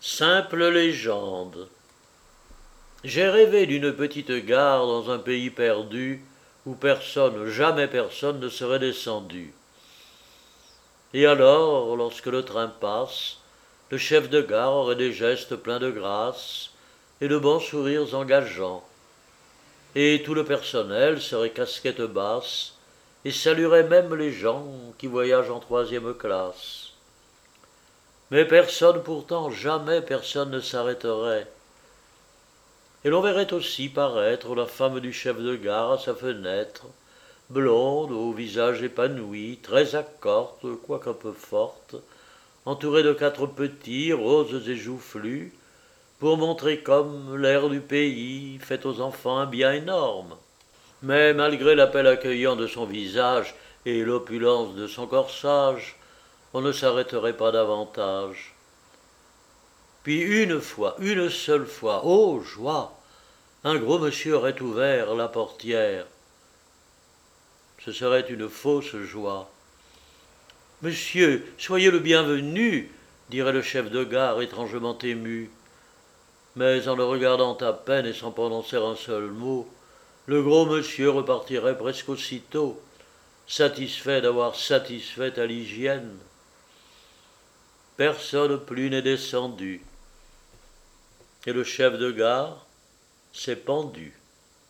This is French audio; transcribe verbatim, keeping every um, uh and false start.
Simple légende. J'ai rêvé d'une petite gare dans un pays perdu où personne, jamais personne ne serait descendu. Et alors, lorsque le train passe, le chef de gare aurait des gestes pleins de grâce et de bons sourires engageants. Et tout le personnel serait casquette basse et saluerait même les gens qui voyagent en troisième classe. Mais personne pourtant, jamais personne ne s'arrêterait. Et l'on verrait aussi paraître la femme du chef de gare à sa fenêtre, blonde, au visage épanoui, très accorte, quoique un peu forte, entourée de quatre petits, roses et joufflus, pour montrer comme l'air du pays fait aux enfants un bien énorme. Mais malgré l'appel accueillant de son visage et l'opulence de son corsage, on ne s'arrêterait pas davantage. Puis une fois, une seule fois, ô joie, un gros monsieur aurait ouvert la portière. Ce serait une fausse joie. Monsieur, soyez le bienvenu, dirait le chef de gare étrangement ému. Mais en le regardant à peine et sans prononcer un seul mot, le gros monsieur repartirait presque aussitôt, satisfait d'avoir satisfait à l'hygiène. Personne plus n'est descendu. Et le chef de gare s'est pendu.